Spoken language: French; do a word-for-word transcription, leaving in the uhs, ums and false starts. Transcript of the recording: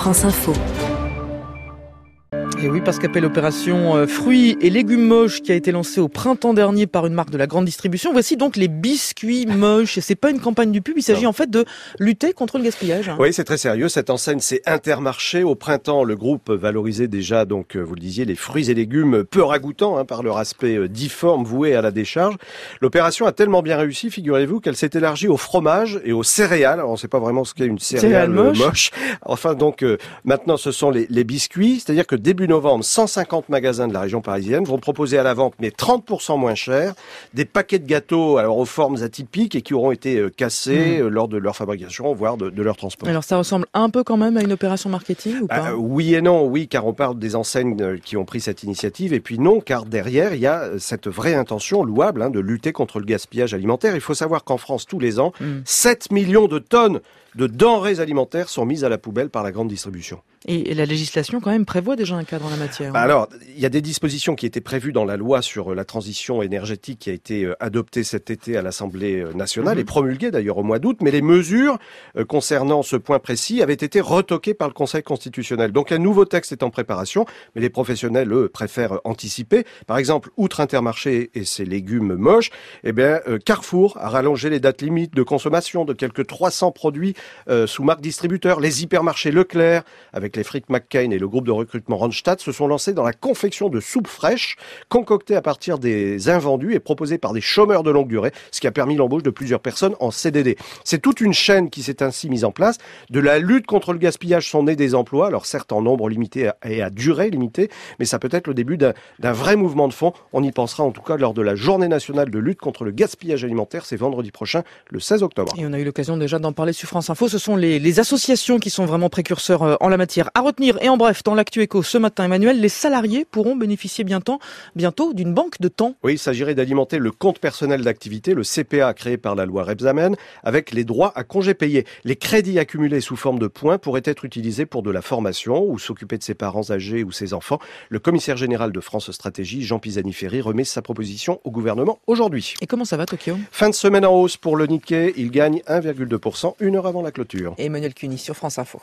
France Info. Et oui, parce qu'après l'opération euh, fruits et légumes moches qui a été lancée au printemps dernier par une marque de la grande distribution, voici donc les biscuits moches. Et c'est pas une campagne du pub, il s'agit non. en fait de lutter contre le gaspillage. Hein. Oui, c'est très sérieux. Cette enseigne, c'est Intermarché. Au printemps, le groupe valorisait déjà, donc, vous le disiez, les fruits et légumes peu ragoûtants hein, par leur aspect difforme voué à la décharge. L'opération a tellement bien réussi, figurez-vous, qu'elle s'est élargie au fromage et aux céréales. Alors, on ne sait pas vraiment ce qu'est une céréale, céréale moche. moche. Enfin, donc, euh, maintenant, ce sont les, les biscuits. C'est-à-dire que début novembre, cent cinquante magasins de la région parisienne vont proposer à la vente, mais trente pour cent moins cher, des paquets de gâteaux alors aux formes atypiques et qui auront été euh, cassés mmh. lors de leur fabrication, voire de, de leur transport. Alors ça ressemble un peu quand même à une opération marketing ou pas ? euh, Oui et non, oui, car on parle des enseignes qui ont pris cette initiative, et puis non, car derrière, il y a cette vraie intention louable hein, de lutter contre le gaspillage alimentaire. Il faut savoir qu'en France, tous les ans, mmh. sept millions de tonnes de denrées alimentaires sont mises à la poubelle par la grande distribution. Et la législation, quand même, prévoit déjà un cadre en la matière. Bah alors, il y a des dispositions qui étaient prévues dans la loi sur la transition énergétique qui a été adoptée cet été à l'Assemblée nationale mmh. et promulguée d'ailleurs au mois d'août, mais les mesures concernant ce point précis avaient été retoquées par le Conseil constitutionnel. Donc un nouveau texte est en préparation, mais les professionnels, eux, préfèrent anticiper. Par exemple, outre Intermarché et ses légumes moches, eh bien, Carrefour a rallongé les dates limites de consommation de quelques trois cents produits euh, sous marque distributeur. Les hypermarchés Leclerc, avec les frites McCain et le groupe de recrutement Randstad se sont lancés dans la confection de soupes fraîches concoctées à partir des invendus et proposées par des chômeurs de longue durée, ce qui a permis l'embauche de plusieurs personnes en C D D. C'est toute une chaîne qui s'est ainsi mise en place. De la lutte contre le gaspillage sont nés des emplois, alors certes en nombre limité et à durée limitée, mais ça peut être le début d'un, d'un vrai mouvement de fond. On y pensera en tout cas lors de la journée nationale de lutte contre le gaspillage alimentaire, c'est vendredi prochain, le seize octobre. Et on a eu l'occasion déjà d'en parler sur France Info. Ce sont les, les associations qui sont vraiment précurseurs en la matière. À retenir, et en bref, dans l'Actu Éco ce matin, Emmanuel, les salariés pourront bénéficier bientôt, bientôt d'une banque de temps. Oui, il s'agirait d'alimenter le compte personnel d'activité, le C P A créé par la loi Rebsamen, avec les droits à congés payés. Les crédits accumulés sous forme de points pourraient être utilisés pour de la formation ou s'occuper de ses parents âgés ou ses enfants. Le commissaire général de France Stratégie, Jean Pisani-Ferry, remet sa proposition au gouvernement aujourd'hui. Et comment ça va, Tokyo ? Fin de semaine en hausse pour le Nikkei, il gagne un virgule deux pour cent une heure avant la clôture. Et Emmanuel Cuny sur France Info.